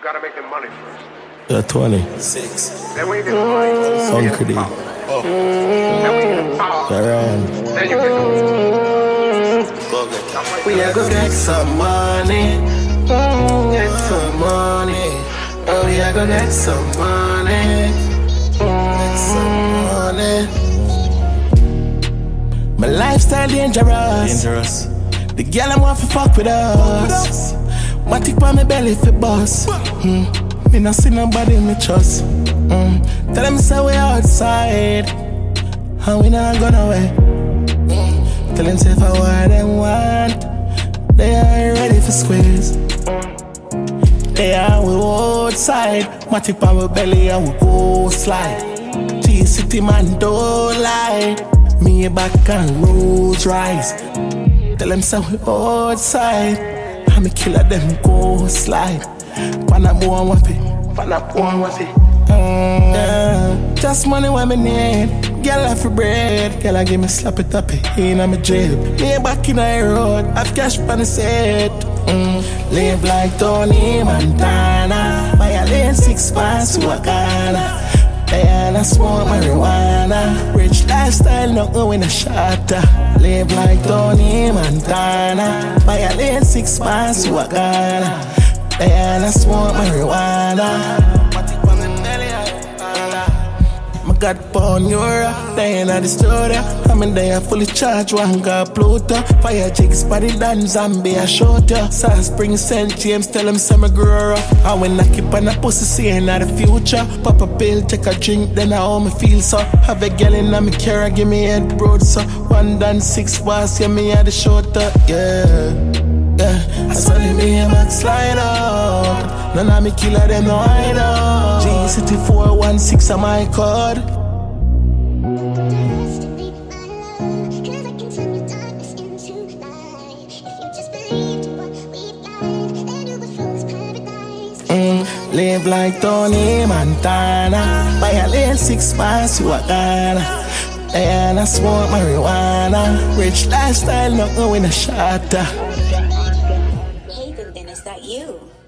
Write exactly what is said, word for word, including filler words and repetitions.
gotta make them money first. Yeah, twenty-six. Then when you get the money, you get the power. Oh. Then when you get the power, Around. then you get the Go get that. We are gonna get some money, mm, get some money. Oh, we are gonna get some money, mm, get some money. My lifestyle dangerous. Dangerous. The girl I'm want to fuck with us. My tick on my belly for boss. Mm. Me not see nobody me trust. Mm. Tell them say we outside, and we not gonna away. Mm. Tell them say if I want them want, they are ready for squeeze. Mm. They are we outside. My tick on my belly and we go slide. G-City man don't lie. Me back and Rolls Royce. Tell them say we outside. I'm a killer them go slide. Panabo and wappy, Panabo and wappy. Mm, yeah. Just money what me need. Girl I for bread. Girl I give me slap it up in my jib. Me back in the road. I've cash pan the set. Mm. Live like Tony Montana. Buy a lane six pants to a Ghana. And I smoke marijuana. Rich lifestyle, not going a shatter. Live like Tony Montana. Buy a lane six pants to a Ghana. And I smoke marijuana. My God born Euro, they ain't at the studio. I'm in there fully charged, one got Pluto. Fire jigs, body dance, Zambia shorter. South Spring, Saint James, tell them some grow up. I when I keep on a pussy, seeing at the future. Pop a pill, take a drink, then I all me feel so. Have a girl in my car, give me head broad so. One done, six bars, yeah, me at the shorter, yeah. Yeah, I saw me a backslide out. None of me killer them no hide out. G-City four one six on my code. Mm, live like Tony Montana. Buy a lane six miles to a Ghana. And I smoke marijuana. Rich lifestyle, not going a shatter. Hey, Goodin, is that you?